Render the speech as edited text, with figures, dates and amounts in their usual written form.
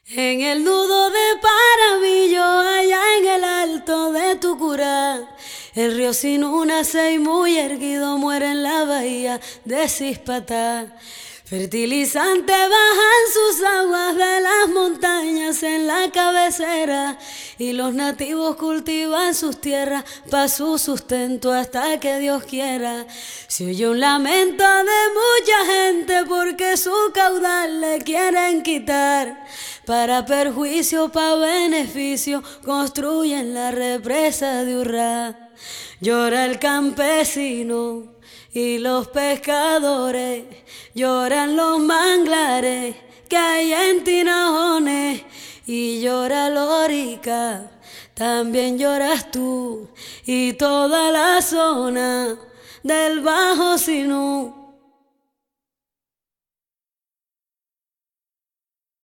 En el nudo de Paravillo, allá en el alto de Tucurá, el río Sinú nace y muy erguido muere en la bahía de Cispatá. Fertilizante bajan sus aguas de las montañas en la cabecera y los nativos cultivan sus tierras pa' su sustento hasta que Dios quiera. Se oye un lamento de mucha gente porque su caudal le quieren quitar. Para perjuicio, pa' beneficio, construyen la represa de Urrá. Llora el campesino y los pescadores, lloran los manglares que hay en Tinajones, y llora Lorica, también lloras tú, y toda la zona del Bajo Sinú.